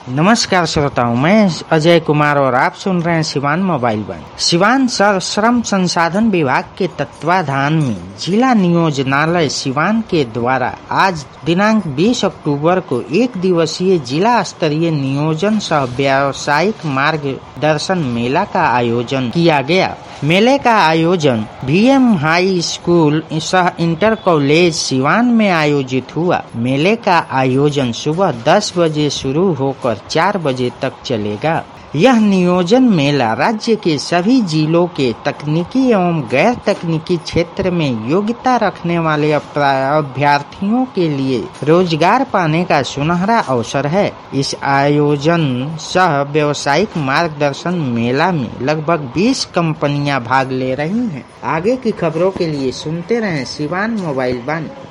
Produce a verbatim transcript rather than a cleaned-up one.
नमस्कार श्रोताओं, मैं अजय कुमार और आप सुन रहे हैं सिवान मोबाइल वन। सिवान श्रम संसाधन विभाग के तत्वाधान में जिला नियोजनालय सिवान के द्वारा आज दिनांक बीस अक्टूबर को एक दिवसीय जिला स्तरीय नियोजन सह व्यावसायिक मार्गदर्शन मेला का आयोजन किया गया। मेले का आयोजन वीएम हाई स्कूल सह इंटर कॉलेज सिवान में आयोजित हुआ। मेले का आयोजन सुबह दस बजे शुरू होकर चार बजे तक चलेगा। यह नियोजन मेला राज्य के सभी जिलों के तकनीकी एवं गैर तकनीकी क्षेत्र में योग्यता रखने वाले अभ्यर्थियों के लिए रोजगार पाने का सुनहरा अवसर है। इस आयोजन सह व्यावसायिक मार्गदर्शन मेला में लगभग बीस कंपनियां भाग ले रही हैं। आगे की खबरों के लिए सुनते रहें सिवान मोबाइल वन।